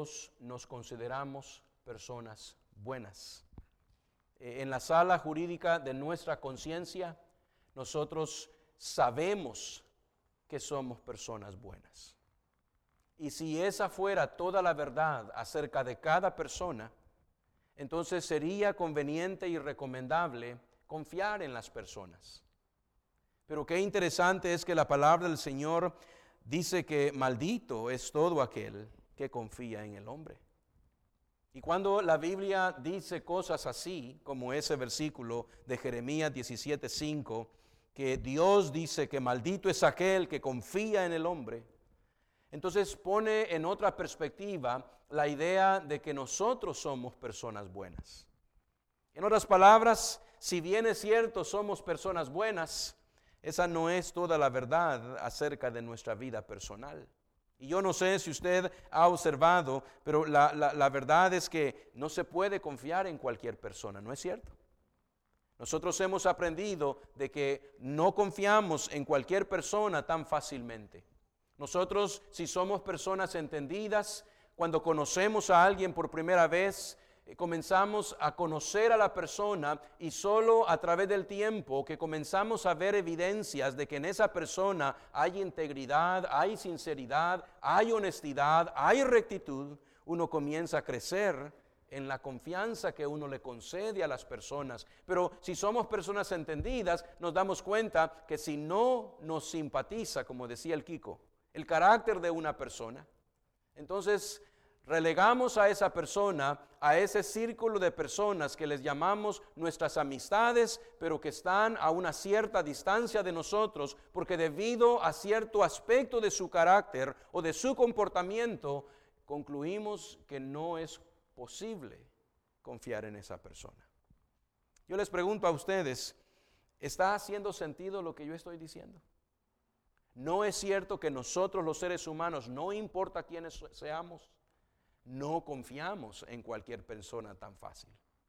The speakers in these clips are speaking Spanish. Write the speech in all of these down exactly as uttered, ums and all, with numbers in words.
nosotros nos consideramos personas buenas. En la sala jurídica de nuestra conciencia, nosotros sabemos que somos personas buenas. Y si esa fuera toda la verdad acerca de cada persona, entonces sería conveniente y recomendable confiar en las personas. Pero qué interesante es que la palabra del Señor dice que maldito es todo aquel que confía en el hombre. Y cuando la Biblia dice cosas así, como ese versículo de Jeremías diecisiete cinco, que Dios dice que maldito es aquel que confía en el hombre, entonces pone en otra perspectiva la idea de que nosotros somos personas buenas. En otras palabras, si bien es cierto somos personas buenas, esa no es toda la verdad acerca de nuestra vida personal. Y yo no sé si usted ha observado, pero la, la, la verdad es que no se puede confiar en cualquier persona, ¿no es cierto? Nosotros hemos aprendido de que no confiamos en cualquier persona tan fácilmente. Nosotros, si somos personas entendidas, cuando conocemos a alguien por primera vez, comenzamos a conocer a la persona y solo a través del tiempo que comenzamos a ver evidencias de que en esa persona hay integridad, hay sinceridad, hay honestidad, hay rectitud, uno comienza a crecer en la confianza que uno le concede a las personas. Pero si somos personas entendidas, nos damos cuenta que si no nos simpatiza, como decía el Kiko, el carácter de una persona, entonces relegamos a esa persona a ese círculo de personas que les llamamos nuestras amistades, pero que están a una cierta distancia de nosotros, porque debido a cierto aspecto de su carácter o de su comportamiento, concluimos que no es posible confiar en esa persona. Yo les pregunto a ustedes, ¿está haciendo sentido lo que yo estoy diciendo? ¿No es cierto que nosotros los seres humanos, no importa quiénes seamos, no confiamos en cualquier persona tan fácil?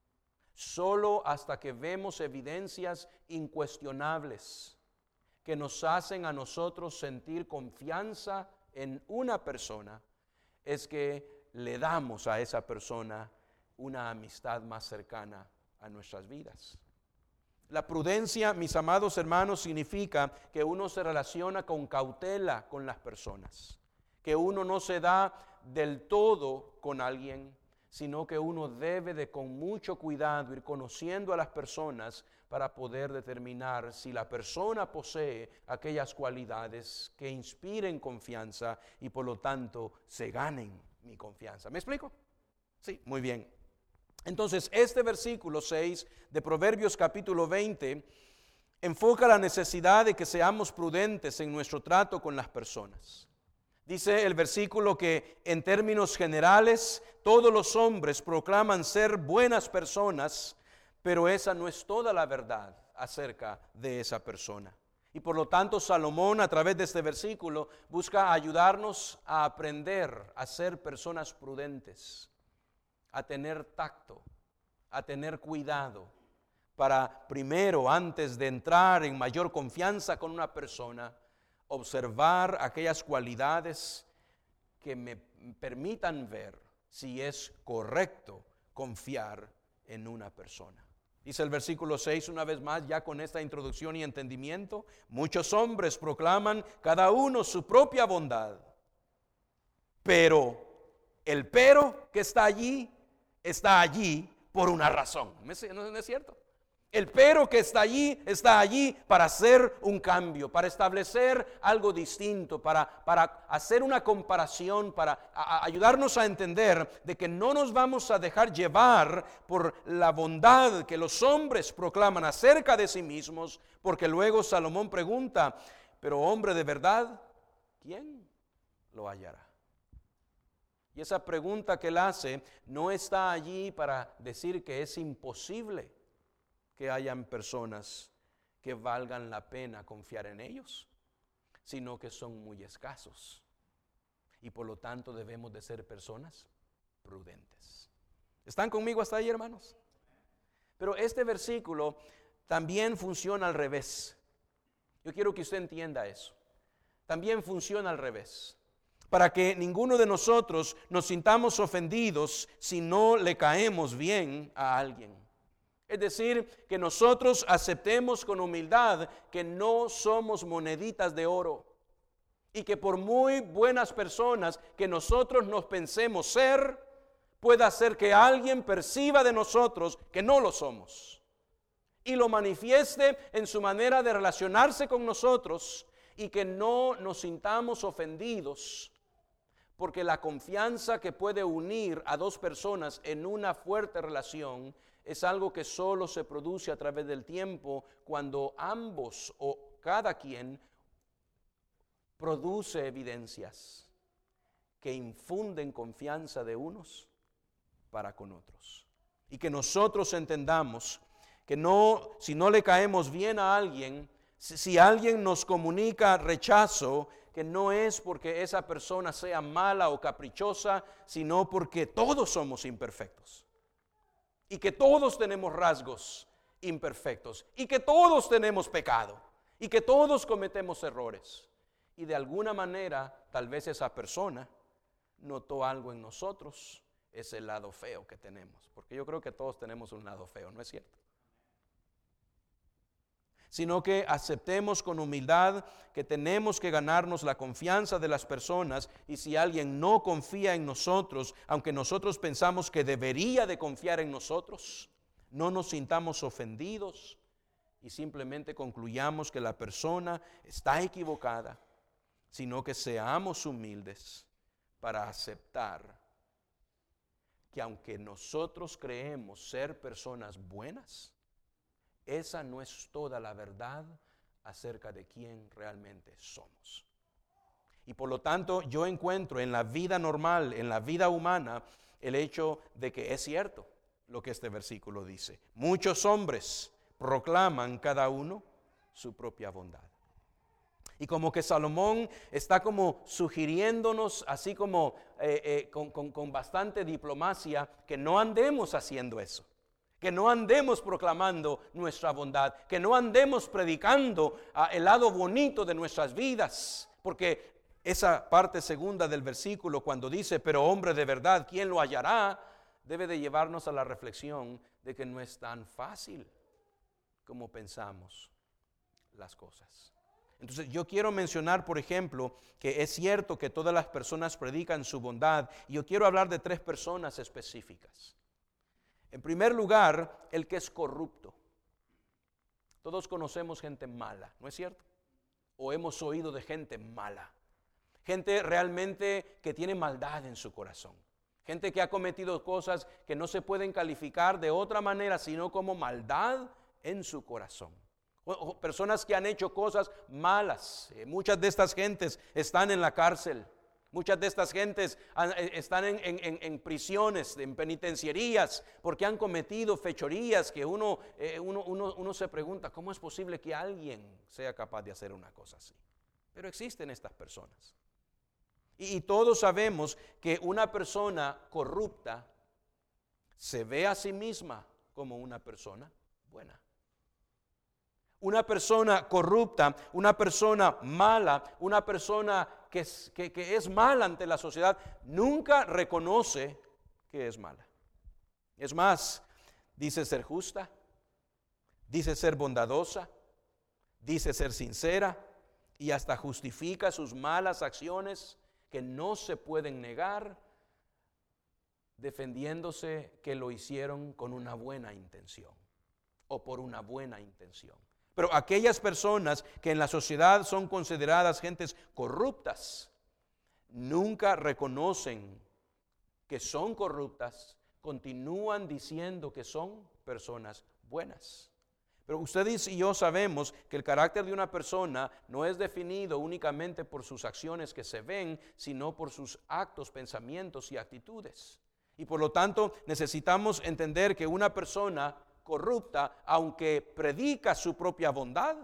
Solo hasta que vemos evidencias incuestionables que nos hacen a nosotros sentir confianza en una persona, es que le damos a esa persona una amistad más cercana a nuestras vidas. La prudencia, mis amados hermanos, significa que uno se relaciona con cautela con las personas, que uno no se da del todo con alguien, sino que uno debe de con mucho cuidado ir conociendo a las personas para poder determinar si la persona posee aquellas cualidades que inspiren confianza y por lo tanto se ganen mi confianza. ¿Me explico? Sí, muy bien. Entonces, este versículo seis de Proverbios capítulo veinte enfoca la necesidad de que seamos prudentes en nuestro trato con las personas. Dice el versículo que en términos generales todos los hombres proclaman ser buenas personas, pero esa no es toda la verdad acerca de esa persona. Y por lo tanto Salomón a través de este versículo busca ayudarnos a aprender a ser personas prudentes, a tener tacto, a tener cuidado, para primero, antes de entrar en mayor confianza con una persona, observar aquellas cualidades que me permitan ver si es correcto confiar en una persona. Dice el versículo seis una vez más, ya con esta introducción y entendimiento: muchos hombres proclaman cada uno su propia bondad, pero el pero que está allí, está allí por una razón. ¿No es cierto? El pero que está allí, está allí para hacer un cambio, para establecer algo distinto, para, para hacer una comparación, para a, a ayudarnos a entender de que no nos vamos a dejar llevar por la bondad que los hombres proclaman acerca de sí mismos, porque luego Salomón pregunta: pero hombre de verdad, ¿quién lo hallará? Y esa pregunta que él hace no está allí para decir que es imposible que hayan personas que valgan la pena confiar en ellos, sino que son muy escasos. Y por lo tanto debemos de ser personas prudentes. ¿Están conmigo hasta ahí, hermanos? Pero este versículo también funciona al revés. Yo quiero que usted entienda eso. También funciona al revés. para que ninguno de nosotros nos sintamos ofendidos si no le caemos bien a alguien. Es decir, que nosotros aceptemos con humildad que no somos moneditas de oro y que por muy buenas personas que nosotros nos pensemos ser, pueda hacer que alguien perciba de nosotros que no lo somos y lo manifieste en su manera de relacionarse con nosotros, y que no nos sintamos ofendidos, porque la confianza que puede unir a dos personas en una fuerte relación es algo que solo se produce a través del tiempo, cuando ambos o cada quien produce evidencias que infunden confianza de unos para con otros. Y que nosotros entendamos que no, si no le caemos bien a alguien, si, si alguien nos comunica rechazo, que no es porque esa persona sea mala o caprichosa, sino porque todos somos imperfectos. Y que todos tenemos rasgos imperfectos. Y que todos tenemos pecado. Y que todos cometemos errores. Y de alguna manera, tal vez esa persona notó algo en nosotros, ese lado feo que tenemos. Porque yo creo que todos tenemos un lado feo, ¿no es cierto? Sino que aceptemos con humildad que tenemos que ganarnos la confianza de las personas, y si alguien no confía en nosotros, aunque nosotros pensamos que debería de confiar en nosotros, no nos sintamos ofendidos y simplemente concluyamos que la persona está equivocada, sino que seamos humildes para aceptar que aunque nosotros creemos ser personas buenas, esa no es toda la verdad acerca de quién realmente somos. Y por lo tanto, yo encuentro en la vida normal, en la vida humana, el hecho de que es cierto lo que este versículo dice. Muchos hombres proclaman cada uno su propia bondad. Y como que Salomón está como sugiriéndonos, así como eh, eh, con, con, con bastante diplomacia, que no andemos haciendo eso. Que no andemos proclamando nuestra bondad, que no andemos predicando uh, el lado bonito de nuestras vidas, porque esa parte segunda del versículo, cuando dice, pero hombre de verdad, ¿quién lo hallará?, debe de llevarnos a la reflexión de que no es tan fácil como pensamos las cosas. Entonces yo quiero mencionar, por ejemplo, que es cierto que todas las personas predican su bondad, y yo quiero hablar de tres personas específicas. En primer lugar, el que es corrupto. Todos conocemos gente mala, ¿no es cierto? O hemos oído de gente mala. Gente realmente que tiene maldad en su corazón. Gente que ha cometido cosas que no se pueden calificar de otra manera sino como maldad en su corazón. O, o personas que han hecho cosas malas. Eh, muchas de estas gentes están en la cárcel. Muchas de estas gentes están en, en, en prisiones, en penitenciarías, porque han cometido fechorías que uno, eh, uno, uno, uno se pregunta, ¿cómo es posible que alguien sea capaz de hacer una cosa así? Pero existen estas personas. Y, y todos sabemos que una persona corrupta se ve a sí misma como una persona buena. Una persona corrupta, una persona mala, una persona que es, que, que es mala ante la sociedad, nunca reconoce que es mala. Es más, dice ser justa, dice ser bondadosa, dice ser sincera, y hasta justifica sus malas acciones que no se pueden negar, defendiéndose que lo hicieron con una buena intención o por una buena intención. Pero aquellas personas que en la sociedad son consideradas gentes corruptas, nunca reconocen que son corruptas, continúan diciendo que son personas buenas. Pero ustedes y yo sabemos que el carácter de una persona no es definido únicamente por sus acciones que se ven, sino por sus actos, pensamientos y actitudes. Y por lo tanto necesitamos entender que una persona corrupta, aunque predica su propia bondad,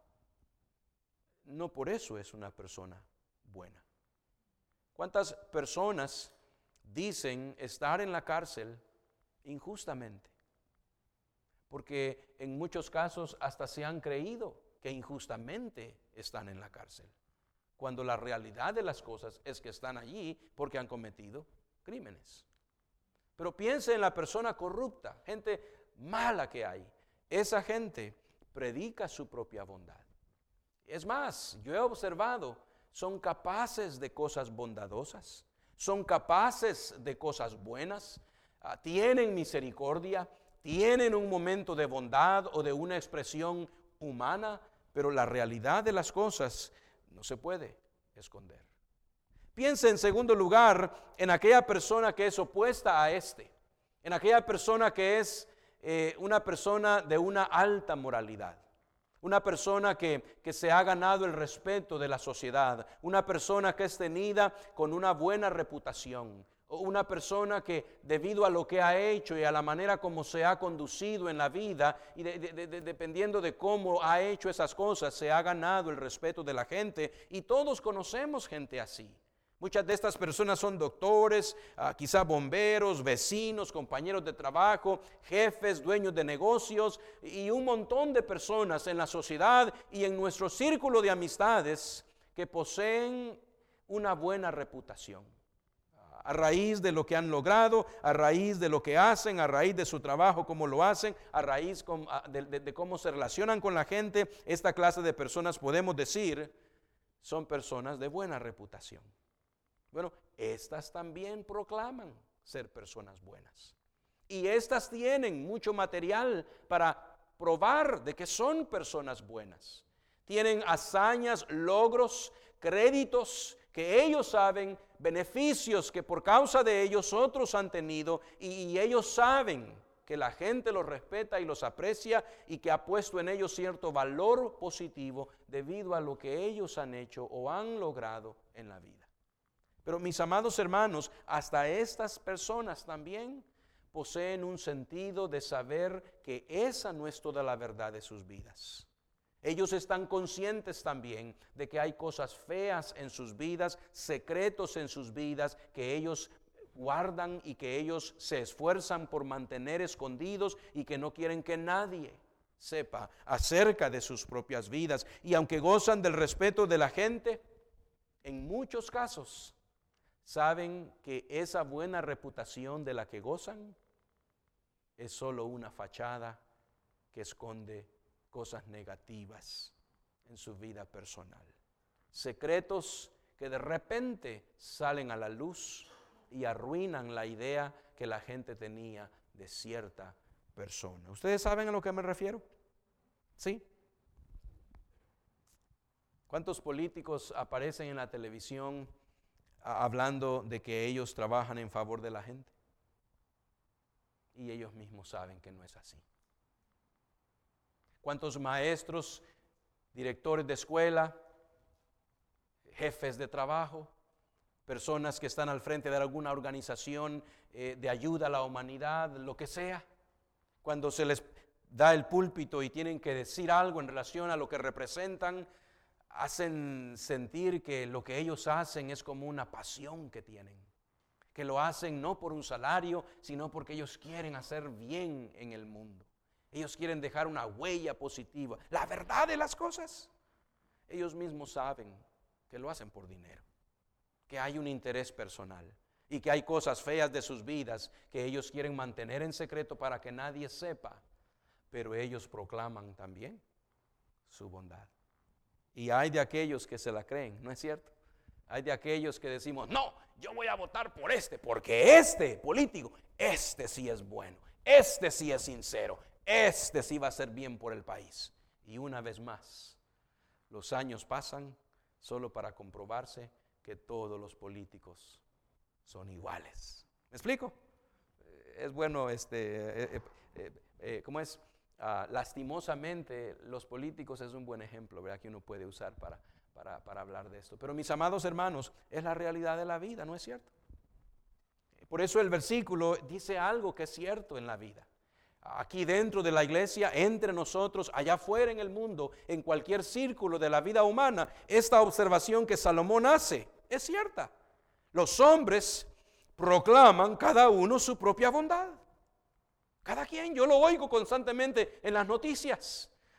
no por eso es una persona buena. ¿Cuántas personas dicen estar en la cárcel injustamente? Porque en muchos casos hasta se han creído que injustamente están en la cárcel. cuando la realidad de las cosas es que están allí porque han cometido crímenes. Pero piense en la persona corrupta, gente mala que hay. Esa gente predica su propia bondad. Es más, yo he observado, son capaces de cosas bondadosas, son capaces de cosas buenas, uh, tienen misericordia, tienen un momento de bondad o de una expresión humana, pero la realidad de las cosas no se puede esconder. Piense en segundo lugar en aquella persona que es opuesta a este, en aquella persona que es eh, una persona de una alta moralidad, una persona que, que se ha ganado el respeto de la sociedad, una persona que es tenida con una buena reputación, una persona que debido a lo que ha hecho y a la manera como se ha conducido en la vida y de, de, de, dependiendo de cómo ha hecho esas cosas, se ha ganado el respeto de la gente, y todos conocemos gente así. Muchas de estas personas son doctores, uh, quizá bomberos, vecinos, compañeros de trabajo, jefes, dueños de negocios y un montón de personas en la sociedad y en nuestro círculo de amistades que poseen una buena reputación. A raíz de lo que han logrado, a raíz de lo que hacen, a raíz de su trabajo, cómo lo hacen, a raíz de, de, de cómo se relacionan con la gente, esta clase de personas podemos decir son personas de buena reputación. Bueno, estas también proclaman ser personas buenas. Y estas tienen mucho material para probar de que son personas buenas. Tienen hazañas, logros, créditos que ellos saben, beneficios que por causa de ellos otros han tenido, y ellos saben que la gente los respeta y los aprecia y que ha puesto en ellos cierto valor positivo debido a lo que ellos han hecho o han logrado en la vida. Pero mis amados hermanos, hasta estas personas también poseen un sentido de saber que esa no es toda la verdad de sus vidas. Ellos están conscientes también de que hay cosas feas en sus vidas, secretos en sus vidas que ellos guardan y que ellos se esfuerzan por mantener escondidos y que no quieren que nadie sepa acerca de sus propias vidas. Y aunque gozan del respeto de la gente, en muchos casos saben que esa buena reputación de la que gozan es solo una fachada que esconde cosas negativas en su vida personal. Secretos que de repente salen a la luz y arruinan la idea que la gente tenía de cierta persona. ¿Ustedes saben a lo que me refiero? ¿Sí? ¿Cuántos políticos aparecen en la televisión hablando de que ellos trabajan en favor de la gente? Y ellos mismos saben que no es así. ¿Cuántos maestros, directores de escuela, jefes de trabajo, personas que están al frente de alguna organización eh, de ayuda a la humanidad, lo que sea, cuando se les da el púlpito y tienen que decir algo en relación a lo que representan, hacen sentir que lo que ellos hacen es como una pasión que tienen, que lo hacen no por un salario, sino porque ellos quieren hacer bien en el mundo. Ellos quieren dejar una huella positiva. La verdad de las cosas, ellos mismos saben que lo hacen por dinero, que hay un interés personal y que hay cosas feas de sus vidas que ellos quieren mantener en secreto para que nadie sepa, pero ellos proclaman también su bondad. Y hay de aquellos que se la creen, ¿no es cierto? Hay de aquellos que decimos, no, yo voy a votar por este, porque este político, este sí es bueno, este sí es sincero, este sí va a hacer bien por el país. Y una vez más, los años pasan solo para comprobarse que todos los políticos son iguales. ¿Me explico? Es bueno, este, eh, eh, eh, ¿cómo es? Uh, lastimosamente, los políticos es un buen ejemplo, ¿verdad?, que uno puede usar para, para, para hablar de esto. Pero mis amados hermanos, es la realidad de la vida, ¿no es cierto? Por eso el versículo dice algo que es cierto en la vida. Aquí dentro de la iglesia, entre nosotros, allá afuera en el mundo, en cualquier círculo de la vida humana, esta observación que Salomón hace es cierta. Los hombres proclaman cada uno su propia bondad. Cada quien, yo lo oigo constantemente en las noticias.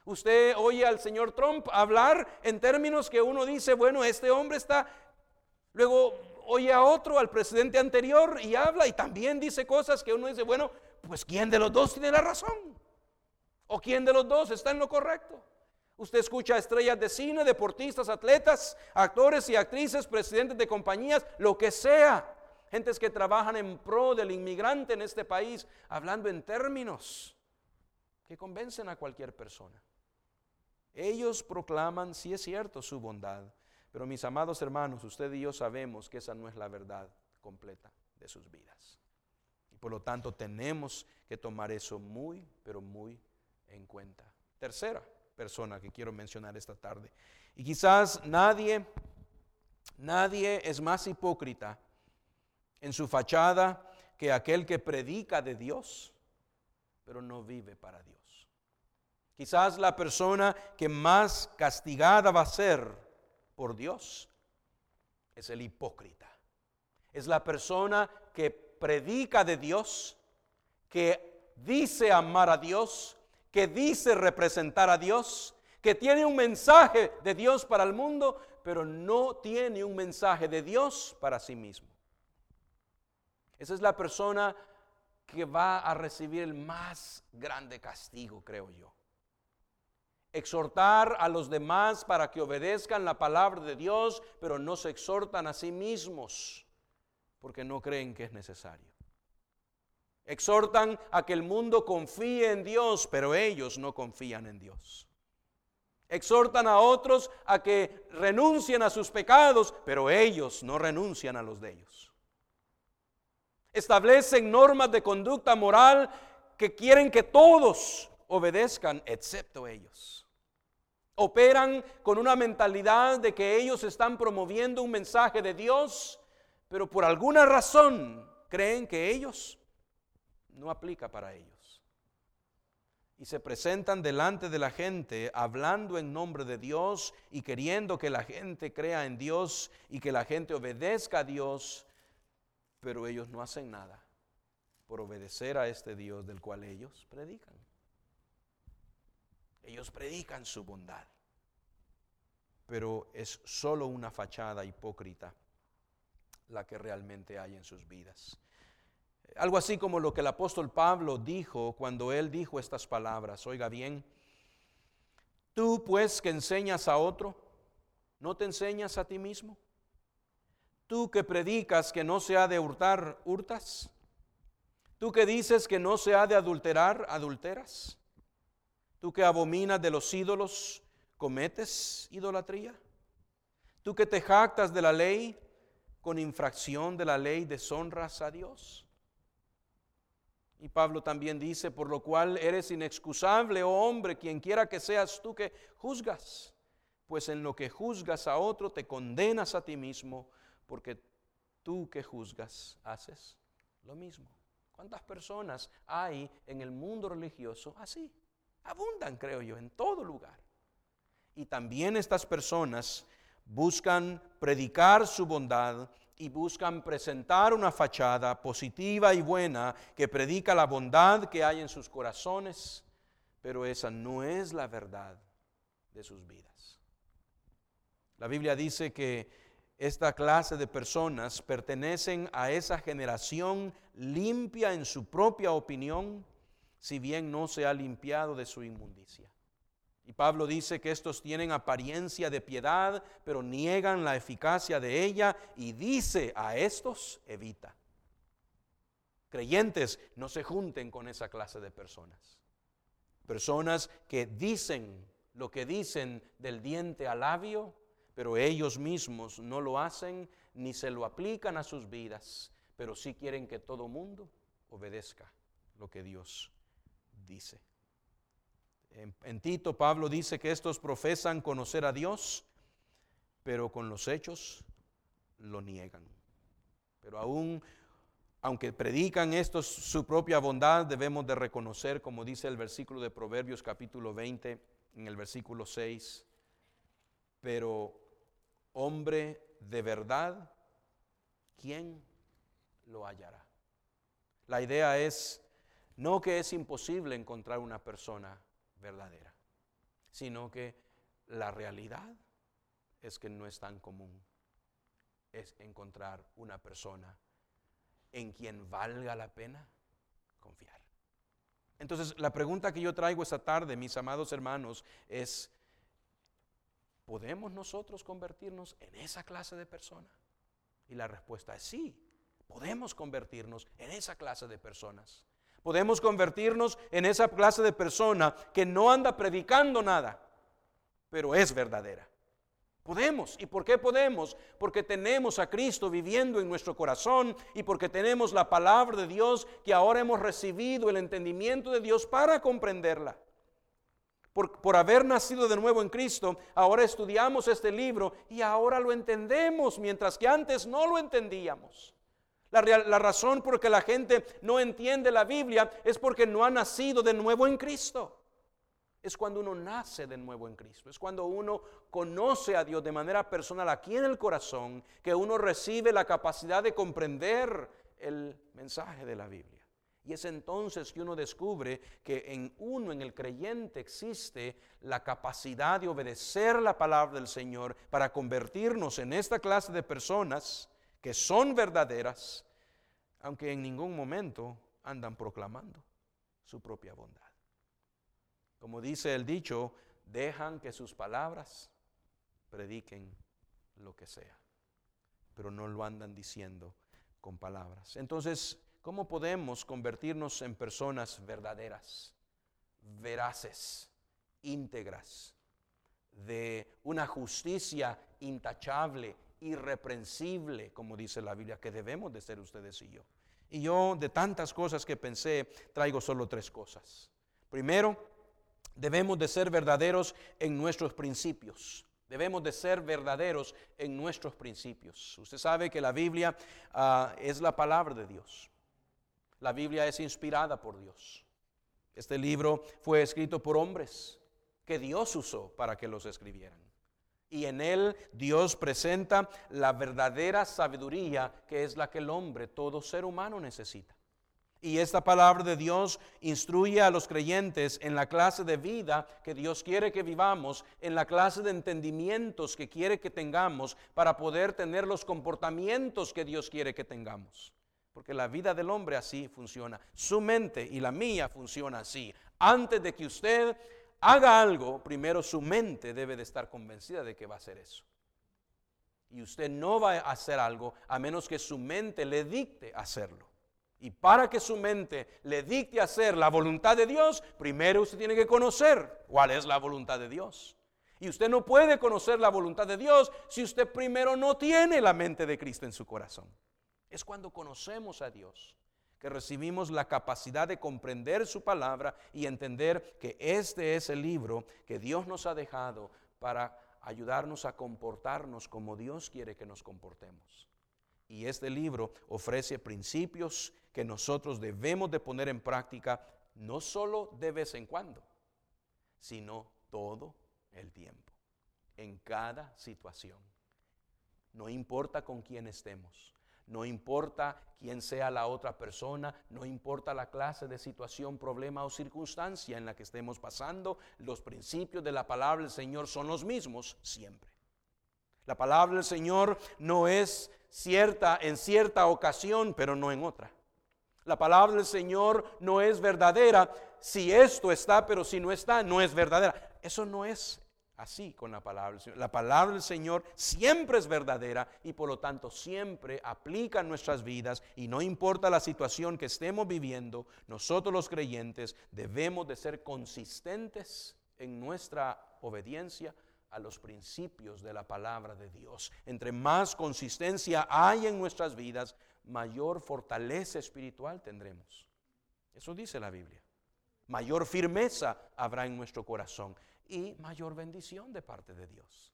Usted oye al señor Trump hablar en términos que uno dice, bueno, este hombre está... Luego oye a otro, al presidente anterior, y habla y también dice cosas que uno dice, bueno, pues ¿quién de los dos tiene la razón? ¿O quién de los dos está en lo correcto? Usted escucha a estrellas de cine, deportistas, atletas, actores y actrices, presidentes de compañías, lo que sea. Gentes que trabajan en pro del inmigrante en este país, hablando en términos que convencen a cualquier persona. Ellos proclaman, sí es cierto, su bondad, pero mis amados hermanos, usted y yo sabemos que esa no es la verdad completa de sus vidas. Y por lo tanto tenemos que tomar eso muy, pero muy en cuenta. Tercera persona que quiero mencionar esta tarde. Y quizás nadie, nadie es más hipócrita en su fachada que aquel que predica de Dios, pero no vive para Dios. Quizás la persona que más castigada va a ser por Dios es el hipócrita. Es la persona que predica de Dios, que dice amar a Dios, que dice representar a Dios, que tiene un mensaje de Dios para el mundo, pero no tiene un mensaje de Dios para sí mismo. Esa es la persona que va a recibir el más grande castigo, creo yo. Exhortar a los demás para que obedezcan la palabra de Dios, pero no se exhortan a sí mismos porque no creen que es necesario. Exhortan a que el mundo confíe en Dios, pero ellos no confían en Dios. Exhortan a otros a que renuncien a sus pecados, pero ellos no renuncian a los de ellos. Establecen normas de conducta moral que quieren que todos obedezcan, excepto ellos. Operan con una mentalidad de que ellos están promoviendo un mensaje de Dios, pero por alguna razón creen que ellos no aplica para ellos. Y se presentan delante de la gente hablando en nombre de Dios y queriendo que la gente crea en Dios y que la gente obedezca a Dios, pero ellos no hacen nada por obedecer a este Dios del cual ellos predican. Ellos predican su bondad, pero es solo una fachada hipócrita la que realmente hay en sus vidas. Algo así como lo que el apóstol Pablo dijo cuando él dijo estas palabras. Oiga bien, tú pues que enseñas a otro, ¿no te enseñas a ti mismo? Tú que predicas que no se ha de hurtar, ¿hurtas? Tú que dices que no se ha de adulterar, ¿adulteras? Tú que abominas de los ídolos, ¿cometes idolatría? Tú que te jactas de la ley, con infracción de la ley deshonras a Dios. Y Pablo también dice, por lo cual eres inexcusable, oh hombre, quien quiera que seas tú que juzgas, pues en lo que juzgas a otro te condenas a ti mismo, porque tú que juzgas haces lo mismo. ¿Cuántas personas hay en el mundo religioso así? Abundan, creo yo, en todo lugar. Y también estas personas buscan predicar su bondad y buscan presentar una fachada positiva y buena que predica la bondad que hay en sus corazones, pero esa no es la verdad de sus vidas. La Biblia dice que esta clase de personas pertenecen a esa generación limpia en su propia opinión, si bien no se ha limpiado de su inmundicia. Y Pablo dice que estos tienen apariencia de piedad, pero niegan la eficacia de ella, y dice a estos, evita. Creyentes, no se junten con esa clase de personas. Personas que dicen lo que dicen del diente al labio, pero ellos mismos no lo hacen ni se lo aplican a sus vidas, pero sí quieren que todo mundo obedezca lo que Dios dice. En, en Tito, Pablo dice que estos profesan conocer a Dios, pero con los hechos lo niegan. Pero aún, aunque predican estos su propia bondad, debemos de reconocer, como dice el versículo de Proverbios capítulo veinte, en el versículo seis, pero hombre de verdad, ¿quién lo hallará? La idea es no que es imposible encontrar una persona verdadera. sino que la realidad es que no es tan común. Es encontrar una persona en quien valga la pena confiar. Entonces, la pregunta que yo traigo esta tarde, mis amados hermanos, es: ¿podemos nosotros convertirnos en esa clase de persona? Y la respuesta es sí, podemos convertirnos en esa clase de personas. Podemos convertirnos en esa clase de persona que no anda predicando nada, pero es verdadera. Podemos. ¿Y por qué podemos? Porque tenemos a Cristo viviendo en nuestro corazón y porque tenemos la palabra de Dios, que ahora hemos recibido el entendimiento de Dios para comprenderla. Por, por haber nacido de nuevo en Cristo, ahora estudiamos este libro y ahora lo entendemos, mientras que antes no lo entendíamos. La, real, la razón por que la gente no entiende la Biblia es porque no ha nacido de nuevo en Cristo. Es cuando uno nace de nuevo en Cristo, es cuando uno conoce a Dios de manera personal aquí en el corazón, que uno recibe la capacidad de comprender el mensaje de la Biblia. Y es entonces que uno descubre que en uno, en el creyente, existe la capacidad de obedecer la palabra del Señor para convertirnos en esta clase de personas que son verdaderas, aunque en ningún momento andan proclamando su propia bondad. Como dice el dicho, dejan que sus palabras prediquen lo que sea, pero no lo andan diciendo con palabras. Entonces, ¿cómo podemos convertirnos en personas verdaderas, veraces, íntegras, de una justicia intachable, irreprensible, como dice la Biblia, que debemos de ser ustedes y yo? Y yo, de tantas cosas que pensé, traigo solo tres cosas. Primero, debemos de ser verdaderos en nuestros principios. Debemos de ser verdaderos en nuestros principios. Usted sabe que la Biblia uh, es la palabra de Dios. La Biblia es inspirada por Dios. Este libro fue escrito por hombres que Dios usó para que los escribieran. Y en él Dios presenta la verdadera sabiduría, que es la que el hombre, todo ser humano, necesita. Y esta palabra de Dios instruye a los creyentes en la clase de vida que Dios quiere que vivamos, en la clase de entendimientos que quiere que tengamos para poder tener los comportamientos que Dios quiere que tengamos. Porque la vida del hombre así funciona. Su mente y la mía funciona así. Antes de que usted haga algo, primero su mente debe de estar convencida de que va a hacer eso. Y usted no va a hacer algo a menos que su mente le dicte hacerlo. Y para que su mente le dicte hacer la voluntad de Dios, primero usted tiene que conocer cuál es la voluntad de Dios. Y usted no puede conocer la voluntad de Dios si usted primero no tiene la mente de Cristo en su corazón. Es cuando conocemos a Dios que recibimos la capacidad de comprender su palabra y entender que este es el libro que Dios nos ha dejado para ayudarnos a comportarnos como Dios quiere que nos comportemos. Y este libro ofrece principios que nosotros debemos de poner en práctica, no solo de vez en cuando, sino todo el tiempo, en cada situación. No importa con quién estemos, no importa quién sea la otra persona, no importa la clase de situación, problema o circunstancia en la que estemos pasando, los principios de la palabra del Señor son los mismos siempre. La palabra del Señor no es cierta en cierta ocasión, pero no en otra. La palabra del Señor no es verdadera si esto está, pero si no está, no es verdadera. Eso no es así con la palabra del Señor. La palabra del Señor siempre es verdadera y por lo tanto siempre aplica en nuestras vidas, y no importa la situación que estemos viviendo, nosotros los creyentes debemos de ser consistentes en nuestra obediencia a los principios de la palabra de Dios. Entre más consistencia hay en nuestras vidas, mayor fortaleza espiritual tendremos. Eso dice la Biblia. Mayor firmeza habrá en nuestro corazón y mayor bendición de parte de Dios.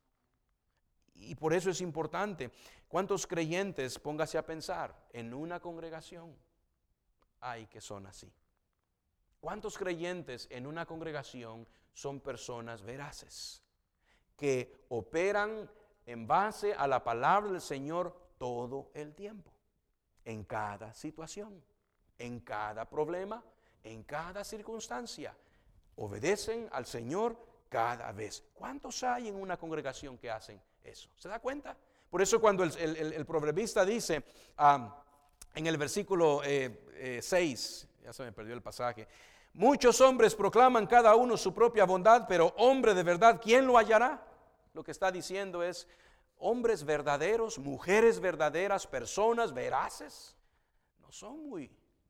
Y por eso es importante. ¿Cuántos creyentes, póngase a pensar, en una congregación hay que son así? ¿Cuántos creyentes en una congregación son personas veraces, que operan en base a la palabra del Señor todo el tiempo, en cada situación, en cada problema, en cada circunstancia? Obedecen al Señor cada vez. ¿Cuántos hay en una congregación que hacen eso? ¿Se da cuenta? Por eso cuando el, el, el proverbista dice um, en el versículo eh, eh, seis, ya se me perdió el pasaje, muchos hombres proclaman cada uno su propia bondad, pero hombre de verdad, ¿quién lo hallará? Lo que está diciendo es, hombres verdaderos, mujeres verdaderas, personas veraces, no son muy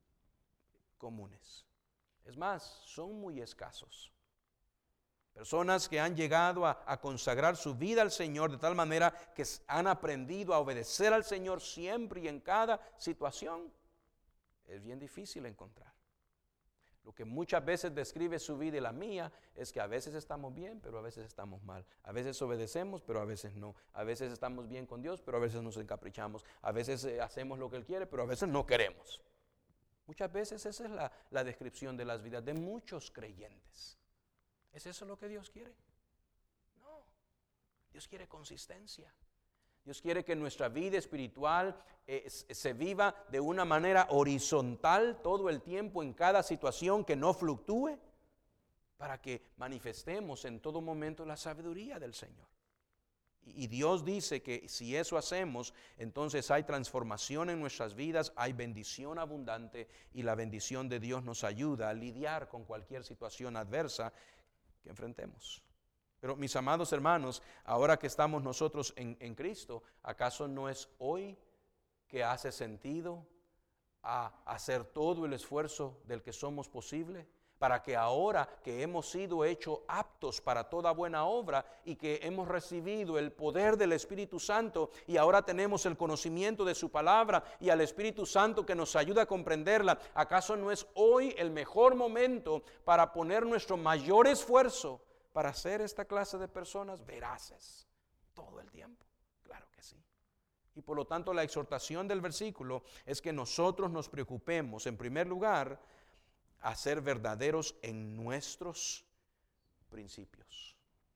comunes. Es más, son muy escasos. Personas que han llegado a, a consagrar su vida al Señor de tal manera que han aprendido a obedecer al Señor siempre y en cada situación. Es bien difícil encontrar. Lo que muchas veces describe su vida y la mía es que a veces estamos bien, pero a veces estamos mal. A veces obedecemos, pero a veces no. A veces estamos bien con Dios, pero a veces nos encaprichamos. A veces eh, hacemos lo que Él quiere, pero a veces no queremos. Muchas veces esa es la, la descripción de las vidas de muchos creyentes. ¿Es eso lo que Dios quiere? No. Dios quiere consistencia. Dios quiere que nuestra vida espiritual eh, se viva de una manera horizontal todo el tiempo en cada situación, que no fluctúe, para que manifestemos en todo momento la sabiduría del Señor. Y, y Dios dice que si eso hacemos, entonces hay transformación en nuestras vidas, hay bendición abundante, y la bendición de Dios nos ayuda a lidiar con cualquier situación adversa que enfrentemos. Pero mis amados hermanos, ahora que estamos nosotros en, en Cristo, ¿acaso no es hoy que hace sentido a hacer todo el esfuerzo del que somos posible? Para que ahora que hemos sido hechos aptos para toda buena obra y que hemos recibido el poder del Espíritu Santo y ahora tenemos el conocimiento de su palabra y al Espíritu Santo que nos ayuda a comprenderla, ¿acaso no es hoy el mejor momento para poner nuestro mayor esfuerzo para ser esta clase de personas veraces todo el tiempo? Claro que sí. Y por lo tanto la exhortación del versículo es que nosotros nos preocupemos en primer lugar a ser verdaderos en nuestros principios.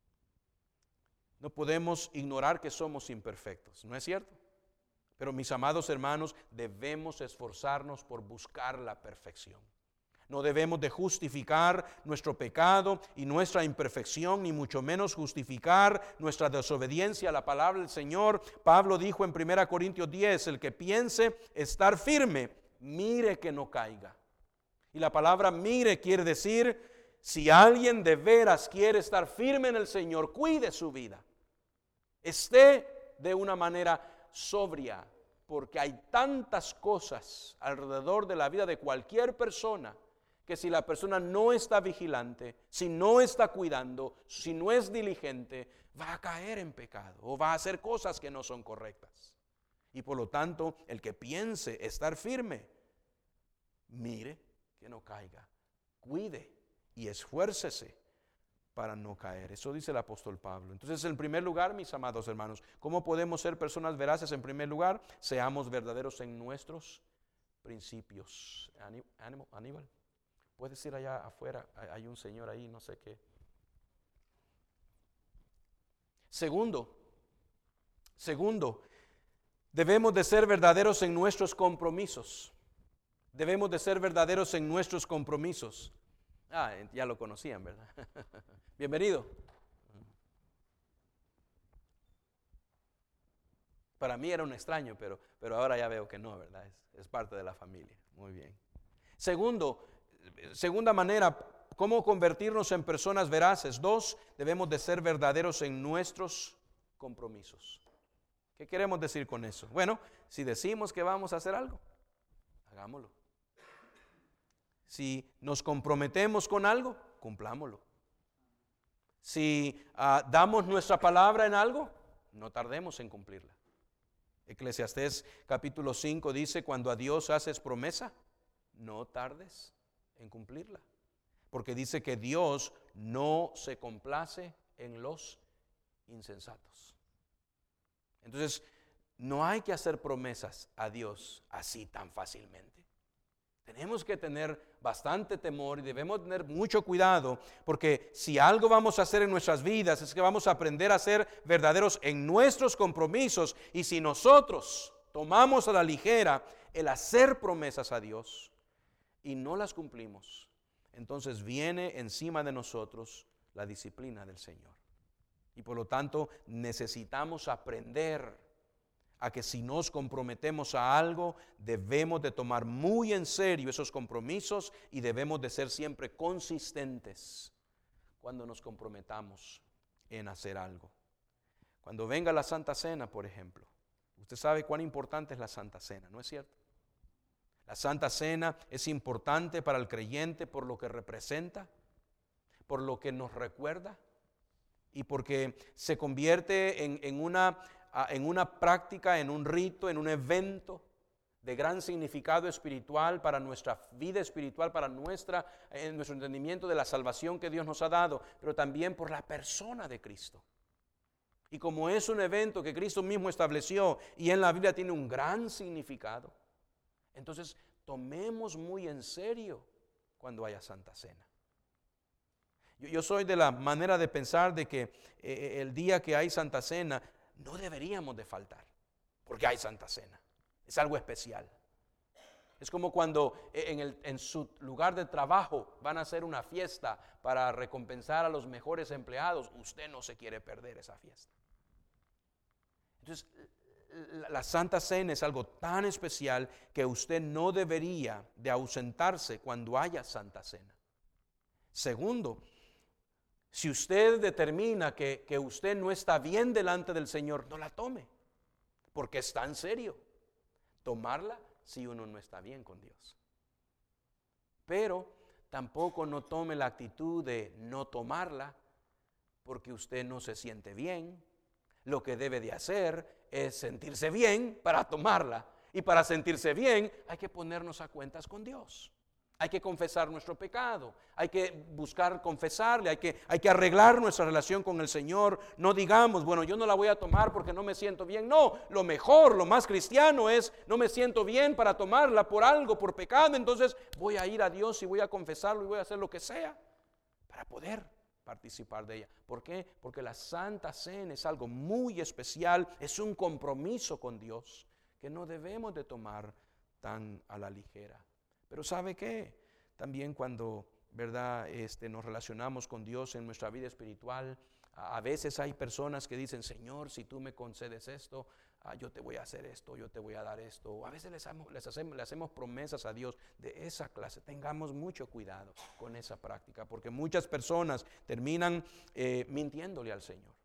No podemos ignorar que somos imperfectos, ¿no es cierto? Pero mis amados hermanos, debemos esforzarnos por buscar la perfección. No debemos de justificar nuestro pecado y nuestra imperfección, ni mucho menos justificar nuestra desobediencia a la palabra del Señor. Pablo dijo en primera Corintios diez, el que piense estar firme, mire que no caiga. Y la palabra mire quiere decir, si alguien de veras quiere estar firme en el Señor, cuide su vida. Esté de una manera sobria, porque hay tantas cosas alrededor de la vida de cualquier persona, que si la persona no está vigilante, si no está cuidando, si no es diligente, va a caer en pecado o va a hacer cosas que no son correctas. Y por lo tanto, el que piense estar firme, mire que no caiga, cuide y esfuércese para no caer. Eso dice el apóstol Pablo. Entonces, en primer lugar, mis amados hermanos, ¿cómo podemos ser personas veraces? En primer lugar, seamos verdaderos en nuestros principios. Aníbal, Aníbal, puedes ir allá afuera, hay un señor ahí, no sé qué. Segundo, segundo, debemos de ser verdaderos en nuestros compromisos. Debemos de ser verdaderos en nuestros compromisos. Ah, ya lo conocían, ¿verdad? Bienvenido. Para mí era un extraño, pero, pero ahora ya veo que no, ¿verdad? Es, es parte de la familia. Muy bien. Segundo, segunda manera, ¿cómo convertirnos en personas veraces? Dos, debemos de ser verdaderos en nuestros compromisos. ¿Qué queremos decir con eso? Bueno, si decimos que vamos a hacer algo, hagámoslo. Si nos comprometemos con algo, cumplámoslo. Si uh, damos nuestra palabra en algo, no tardemos en cumplirla. Eclesiastés capítulo cinco dice, cuando a Dios haces promesa, no tardes en cumplirla. Porque dice que Dios no se complace en los insensatos. Entonces, no hay que hacer promesas a Dios así tan fácilmente. Tenemos que tener bastante temor y debemos tener mucho cuidado, porque si algo vamos a hacer en nuestras vidas es que vamos a aprender a ser verdaderos en nuestros compromisos, y si nosotros tomamos a la ligera el hacer promesas a Dios y no las cumplimos, entonces viene encima de nosotros la disciplina del Señor. Y por lo tanto necesitamos aprender a que si nos comprometemos a algo, debemos de tomar muy en serio esos compromisos y debemos de ser siempre consistentes cuando nos comprometamos en hacer algo. Cuando venga la Santa Cena, por ejemplo, usted sabe cuán importante es la Santa Cena, ¿no es cierto? La Santa Cena es importante para el creyente por lo que representa, por lo que nos recuerda y porque se convierte en, en, una, en una práctica, en un rito, en un evento de gran significado espiritual para nuestra vida espiritual, para nuestra, en nuestro entendimiento de la salvación que Dios nos ha dado, pero también por la persona de Cristo. Y como es un evento que Cristo mismo estableció y en la Biblia tiene un gran significado, entonces tomemos muy en serio cuando haya Santa Cena. Yo, yo soy de la manera de pensar de que eh, el día que hay Santa Cena no deberíamos de faltar, porque hay Santa Cena. Es algo especial. Es como cuando en, el, en su lugar de trabajo van a hacer una fiesta para recompensar a los mejores empleados. Usted no se quiere perder esa fiesta. Entonces, la Santa Cena es algo tan especial que usted no debería de ausentarse cuando haya Santa Cena. Segundo, si usted determina que, que usted no está bien delante del Señor, no la tome, porque es tan serio tomarla si uno no está bien con Dios. Pero tampoco no tome la actitud de no tomarla porque usted no se siente bien. Lo que debe de hacer es sentirse bien para tomarla. Y para sentirse bien hay que ponernos a cuentas con Dios. Hay que confesar nuestro pecado, hay que buscar confesarle, hay que, hay que arreglar nuestra relación con el Señor. No digamos, bueno, yo no la voy a tomar porque no me siento bien. No, lo mejor, lo más cristiano es, no me siento bien para tomarla por algo, por pecado. Entonces voy a ir a Dios y voy a confesarlo y voy a hacer lo que sea para poder participar de ella. ¿Por qué? Porque la Santa Cena es algo muy especial, es un compromiso con Dios que no debemos de tomar tan a la ligera. Pero ¿sabe qué? También cuando, ¿verdad? Este, nos relacionamos con Dios en nuestra vida espiritual, a, a veces hay personas que dicen, Señor, si tú me concedes esto, ah, yo te voy a hacer esto, yo te voy a dar esto. A veces les, hacemos, les hacemos, le hacemos promesas a Dios de esa clase. Tengamos mucho cuidado con esa práctica, porque muchas personas terminan eh, mintiéndole al Señor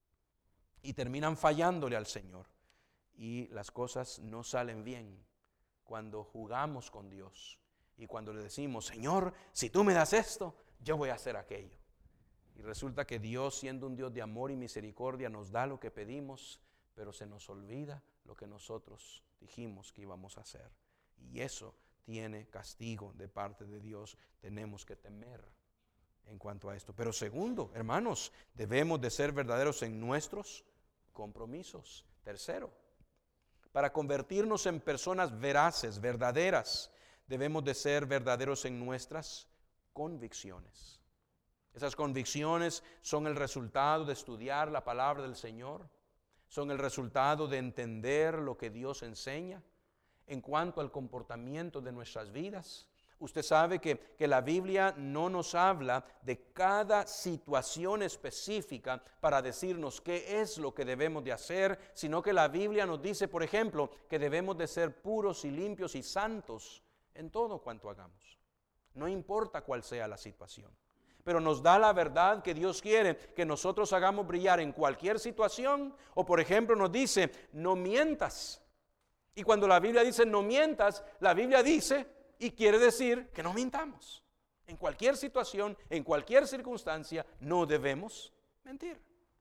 y terminan fallándole al Señor y las cosas no salen bien cuando jugamos con Dios y cuando le decimos, Señor, si tú me das esto, yo voy a hacer aquello. Y resulta que Dios, siendo un Dios de amor y misericordia, nos da lo que pedimos, pero se nos olvida lo que nosotros dijimos que íbamos a hacer. Y eso tiene castigo de parte de Dios. Tenemos que temer en cuanto a esto. Pero segundo, hermanos, debemos de ser verdaderos en nuestros compromisos. Tercero, para convertirnos en personas veraces, verdaderas, debemos de ser verdaderos en nuestras convicciones. Esas convicciones son el resultado de estudiar la palabra del Señor, son el resultado de entender lo que Dios enseña en cuanto al comportamiento de nuestras vidas. Usted sabe que, que la Biblia no nos habla de cada situación específica para decirnos qué es lo que debemos de hacer, sino que la Biblia nos dice, por ejemplo, que debemos de ser puros y limpios y santos en todo cuanto hagamos. No importa cuál sea la situación, pero nos da la verdad que Dios quiere que nosotros hagamos brillar en cualquier situación. O por ejemplo nos dice, no mientas. Y cuando la Biblia dice no mientas, la Biblia dice y quiere decir que no mintamos. En cualquier situación, en cualquier circunstancia, no debemos mentir.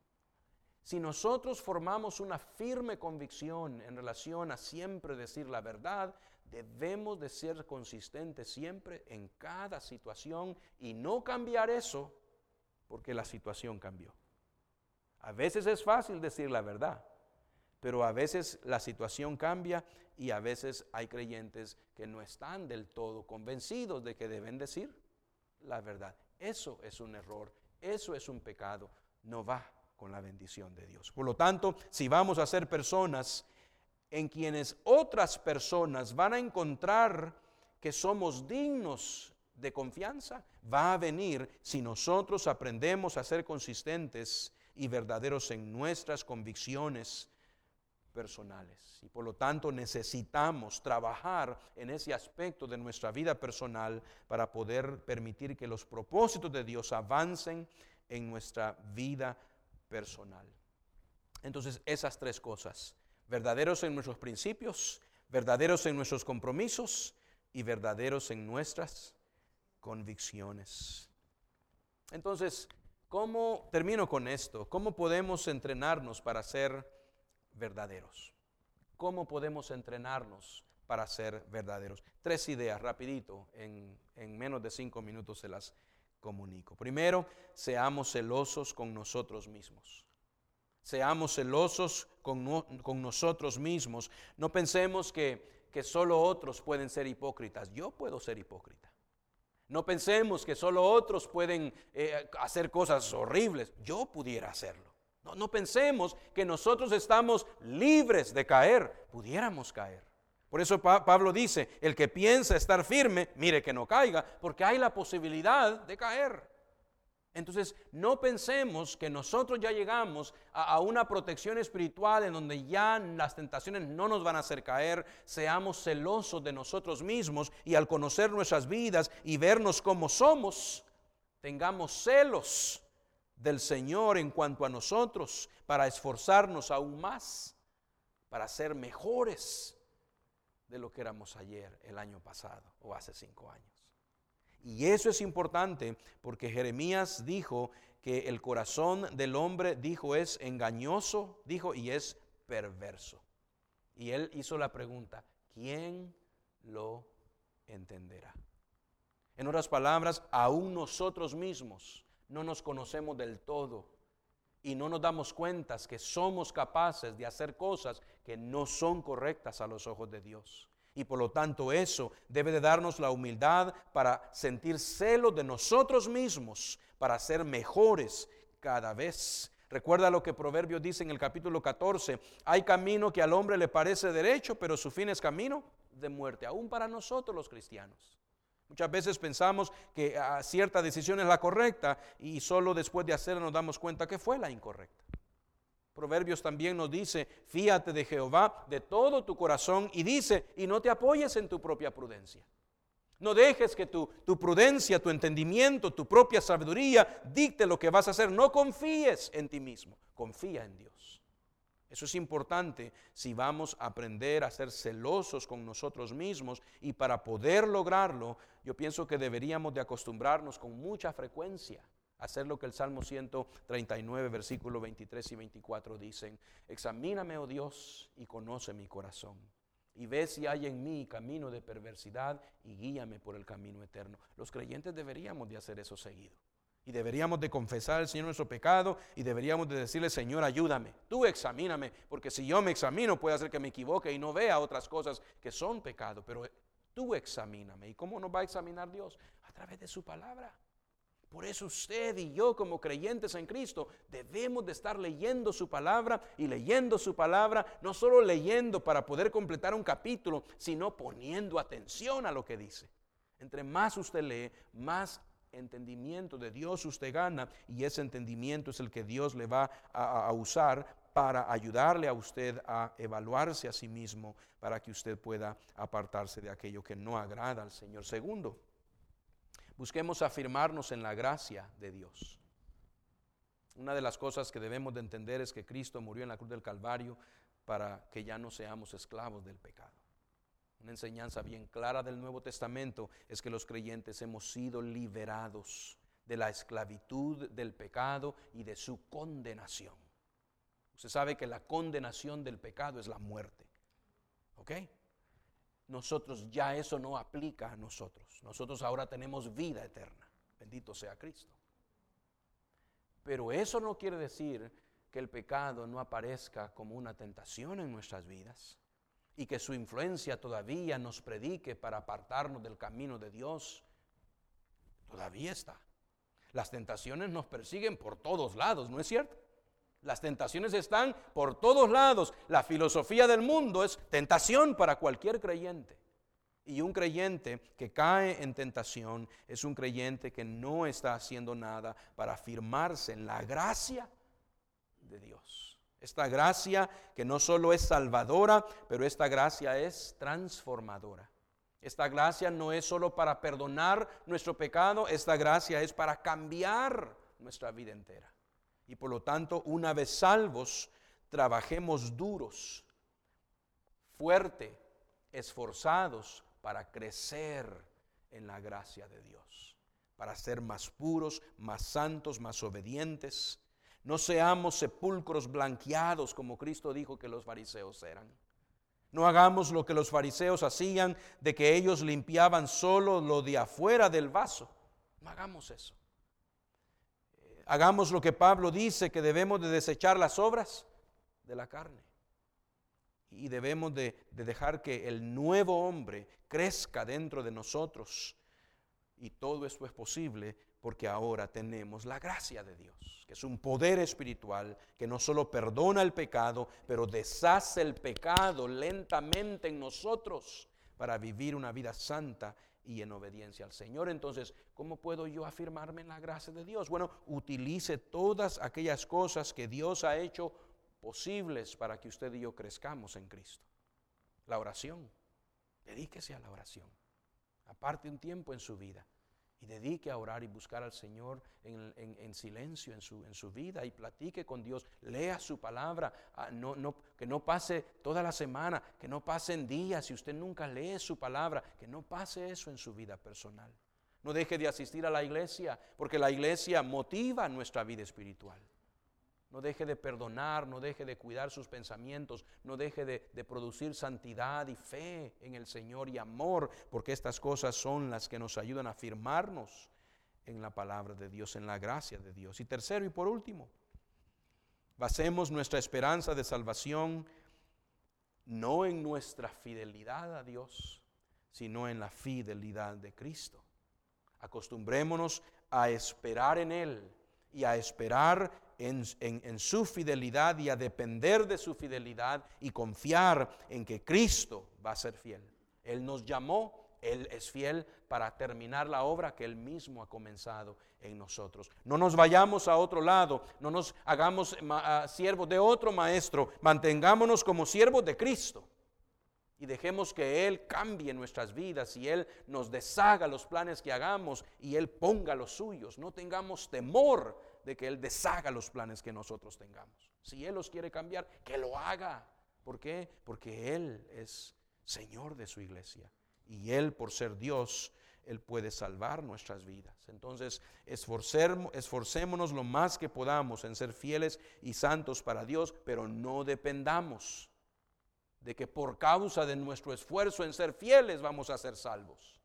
Si nosotros formamos una firme convicción en relación a siempre decir la verdad, debemos de ser consistentes siempre en cada situación y no cambiar eso porque la situación cambió. A veces es fácil decir la verdad, pero a veces la situación cambia y a veces hay creyentes que no están del todo convencidos de que deben decir la verdad. Eso es un error, eso es un pecado, no va con la bendición de Dios. Por lo tanto, si vamos a ser personas en quienes otras personas van a encontrar que somos dignos de confianza va a venir si nosotros aprendemos a ser consistentes y verdaderos en nuestras convicciones personales. Y por lo tanto necesitamos trabajar en ese aspecto de nuestra vida personal para poder permitir que los propósitos de Dios avancen en nuestra vida personal. Entonces, esas tres cosas: verdaderos en nuestros principios, verdaderos en nuestros compromisos y verdaderos en nuestras convicciones. Entonces, ¿cómo termino con esto? ¿Cómo podemos entrenarnos para ser verdaderos? ¿Cómo podemos entrenarnos para ser verdaderos? Tres ideas, rapidito, en, en menos de cinco minutos se las comunico. Primero, seamos celosos con nosotros mismos. Seamos celosos con, no, con nosotros mismos. No pensemos que, que solo otros pueden ser hipócritas. Yo puedo ser hipócrita. No pensemos que solo otros pueden eh, hacer cosas horribles. Yo pudiera hacerlo. No, no pensemos que nosotros estamos libres de caer. Pudiéramos caer. Por eso pa- Pablo dice, el que piensa estar firme, mire que no caiga, porque hay la posibilidad de caer. Entonces, no pensemos que nosotros ya llegamos a, a una protección espiritual en donde ya las tentaciones no nos van a hacer caer. Seamos celosos de nosotros mismos y al conocer nuestras vidas y vernos como somos, tengamos celos del Señor en cuanto a nosotros para esforzarnos aún más, para ser mejores de lo que éramos ayer, el año pasado o hace cinco años. Y eso es importante porque Jeremías dijo que el corazón del hombre, dijo, es engañoso, dijo, y es perverso. Y él hizo la pregunta, ¿quién lo entenderá? En otras palabras, aún nosotros mismos no nos conocemos del todo y no nos damos cuenta que somos capaces de hacer cosas que no son correctas a los ojos de Dios. Y por lo tanto eso debe de darnos la humildad para sentir celos de nosotros mismos, para ser mejores cada vez. Recuerda lo que Proverbios dice en el capítulo catorce, hay camino que al hombre le parece derecho, pero su fin es camino de muerte, aún para nosotros los cristianos. Muchas veces pensamos que uh, cierta decisión es la correcta y solo después de hacerla nos damos cuenta que fue la incorrecta. Proverbios también nos dice, fíate de Jehová de todo tu corazón, y dice, y no te apoyes en tu propia prudencia. No dejes que tu, tu prudencia, tu entendimiento, tu propia sabiduría dicte lo que vas a hacer. No confíes en ti mismo, confía en Dios. Eso es importante si vamos a aprender a ser celosos con nosotros mismos, y para poder lograrlo, yo pienso que deberíamos de acostumbrarnos con mucha frecuencia hacer lo que el Salmo ciento treinta y nueve, versículos veintitrés y veinticuatro dicen, examíname, oh Dios, y conoce mi corazón, y ve si hay en mí camino de perversidad, y guíame por el camino eterno. Los creyentes deberíamos de hacer eso seguido, y deberíamos de confesar al Señor nuestro pecado, y deberíamos de decirle, Señor, ayúdame, tú examíname, porque si yo me examino puede hacer que me equivoque y no vea otras cosas que son pecado, pero tú examíname. ¿Y cómo nos va a examinar Dios? A través de su palabra. Por eso usted y yo, como creyentes en Cristo, debemos de estar leyendo su palabra, y leyendo su palabra, no solo leyendo para poder completar un capítulo, sino poniendo atención a lo que dice. Entre más usted lee, más entendimiento de Dios usted gana, y ese entendimiento es el que Dios le va a, a usar para ayudarle a usted a evaluarse a sí mismo, para que usted pueda apartarse de aquello que no agrada al Señor. Segundo, busquemos afirmarnos en la gracia de Dios. Una de las cosas que debemos de entender es que Cristo murió en la cruz del Calvario para que ya no seamos esclavos del pecado. Una enseñanza bien clara del Nuevo Testamento es que los creyentes hemos sido liberados de la esclavitud del pecado y de su condenación. Usted sabe que la condenación del pecado es la muerte. ¿Ok? Nosotros ya eso no aplica a nosotros. Nosotros ahora tenemos vida eterna. Bendito sea Cristo. Pero eso no quiere decir que el pecado no aparezca como una tentación en nuestras vidas y que su influencia todavía nos predique para apartarnos del camino de Dios. Todavía está. Las tentaciones nos persiguen por todos lados, ¿no es cierto? Las tentaciones están por todos lados. La filosofía del mundo es tentación para cualquier creyente. Y un creyente que cae en tentación es un creyente que no está haciendo nada para afirmarse en la gracia de Dios. Esta gracia que no solo es salvadora, pero esta gracia es transformadora. Esta gracia no es solo para perdonar nuestro pecado, esta gracia es para cambiar nuestra vida entera. Y por lo tanto, una vez salvos, trabajemos duros, fuerte, esforzados para crecer en la gracia de Dios, para ser más puros, más santos, más obedientes. No seamos sepulcros blanqueados como Cristo dijo que los fariseos eran. No hagamos lo que los fariseos hacían, de que ellos limpiaban solo lo de afuera del vaso. No hagamos eso. Hagamos lo que Pablo dice, que debemos de desechar las obras de la carne. Y debemos de, de dejar que el nuevo hombre crezca dentro de nosotros. Y todo esto es posible porque ahora tenemos la gracia de Dios, que es un poder espiritual que no solo perdona el pecado, pero deshace el pecado lentamente en nosotros para vivir una vida santa y en obediencia al Señor. Entonces, ¿cómo puedo yo afirmarme en la gracia de Dios? Bueno, utilice todas aquellas cosas que Dios ha hecho posibles para que usted y yo crezcamos en Cristo. La oración, dedíquese a la oración. Aparte un tiempo en su vida y dedique a orar y buscar al Señor en, en, en silencio en su, en su vida y platique con Dios. Lea su palabra, no, no, que no pase toda la semana, que no pasen días si usted nunca lee su palabra, que no pase eso en su vida personal. No deje de asistir a la iglesia, porque la iglesia motiva nuestra vida espiritual. No deje de perdonar, no deje de cuidar sus pensamientos, no deje de, de producir santidad y fe en el Señor y amor, porque estas cosas son las que nos ayudan a afirmarnos en la palabra de Dios, en la gracia de Dios. Y tercero y por último, basemos nuestra esperanza de salvación no en nuestra fidelidad a Dios, sino en la fidelidad de Cristo. Acostumbrémonos a esperar en Él y a esperar En, en, en su fidelidad y a depender de su fidelidad y confiar en que Cristo va a ser fiel. Él nos llamó, Él es fiel para terminar la obra que Él mismo ha comenzado en nosotros. No nos vayamos a otro lado, no nos hagamos ma, uh, siervos de otro maestro, mantengámonos como siervos de Cristo y dejemos que Él cambie nuestras vidas y Él nos deshaga los planes que hagamos y Él ponga los suyos. No tengamos temor de que Él deshaga los planes que nosotros tengamos. Si Él los quiere cambiar, que lo haga. ¿Por qué? Porque Él es Señor de su iglesia. Y Él, por ser Dios, Él puede salvar nuestras vidas. Entonces, esforcémonos lo más que podamos en ser fieles y santos para Dios, pero no dependamos de que por causa de nuestro esfuerzo en ser fieles vamos a ser salvos.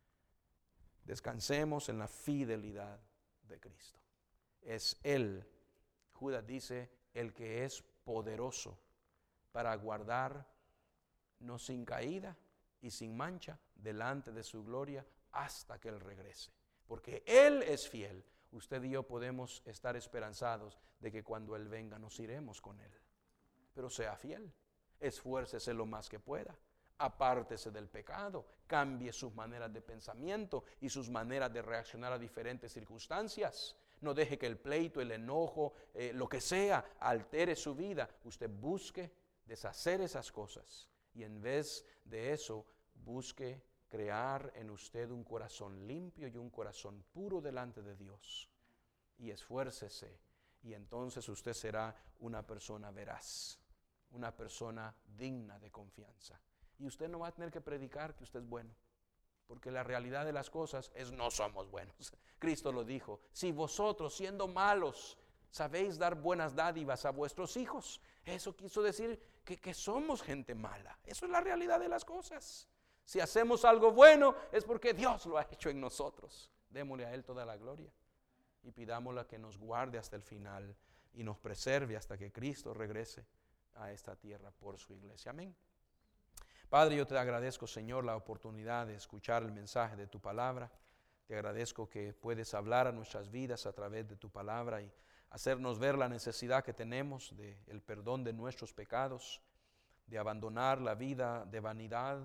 Descansemos en la fidelidad de Cristo. Es Él, Judas dice, el que es poderoso para guardarnos sin caída y sin mancha delante de su gloria hasta que Él regrese. Porque Él es fiel. Usted y yo podemos estar esperanzados de que cuando Él venga nos iremos con Él. Pero sea fiel, esfuércese lo más que pueda. Apártese del pecado, cambie sus maneras de pensamiento y sus maneras de reaccionar a diferentes circunstancias. No deje que el pleito, el enojo, eh, lo que sea, altere su vida. Usted busque deshacer esas cosas y en vez de eso, busque crear en usted un corazón limpio y un corazón puro delante de Dios. Y esfuércese y entonces usted será una persona veraz, una persona digna de confianza. Y usted no va a tener que predicar que usted es bueno. Porque la realidad de las cosas es no somos buenos. Cristo lo dijo, si vosotros siendo malos sabéis dar buenas dádivas a vuestros hijos, eso quiso decir que, que somos gente mala. Eso es la realidad de las cosas. Si hacemos algo bueno es porque Dios lo ha hecho en nosotros. Démosle a Él toda la gloria y pidámosle que nos guarde hasta el final y nos preserve hasta que Cristo regrese a esta tierra por su iglesia. Amén. Padre, yo te agradezco, Señor, la oportunidad de escuchar el mensaje de tu palabra. Te agradezco que puedes hablar a nuestras vidas a través de tu palabra y hacernos ver la necesidad que tenemos del perdón de nuestros pecados, de abandonar la vida de vanidad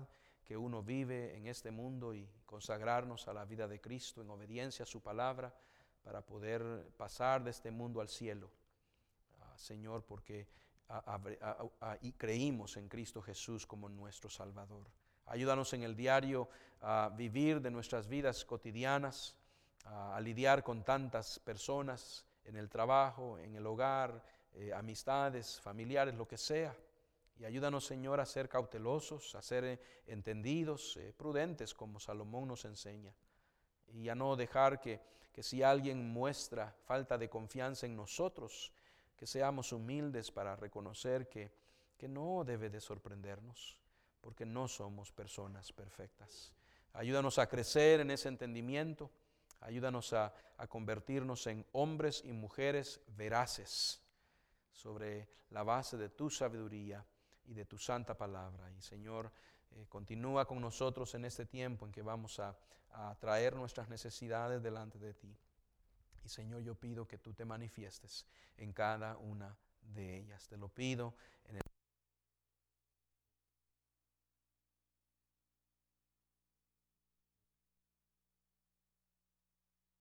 que uno vive en este mundo y consagrarnos a la vida de Cristo en obediencia a su palabra para poder pasar de este mundo al cielo. Uh, Señor, porque a, a, a, a, y creímos en Cristo Jesús como nuestro Salvador. Ayúdanos en el diario a vivir de nuestras vidas cotidianas, a, a lidiar con tantas personas en el trabajo, en el hogar, eh, amistades, familiares, lo que sea. Y ayúdanos, Señor, a ser cautelosos, a ser eh, entendidos, eh, prudentes, como Salomón nos enseña. Y a no dejar que, que si alguien muestra falta de confianza en nosotros, que seamos humildes para reconocer que, que no debe de sorprendernos, porque no somos personas perfectas. Ayúdanos a crecer en ese entendimiento, ayúdanos a, a convertirnos en hombres y mujeres veraces sobre la base de tu sabiduría y de tu santa palabra. Y Señor, eh, continúa con nosotros en este tiempo en que vamos a, a traer nuestras necesidades delante de ti. Y Señor, yo pido que tú te manifiestes en cada una de ellas. Te lo pido en el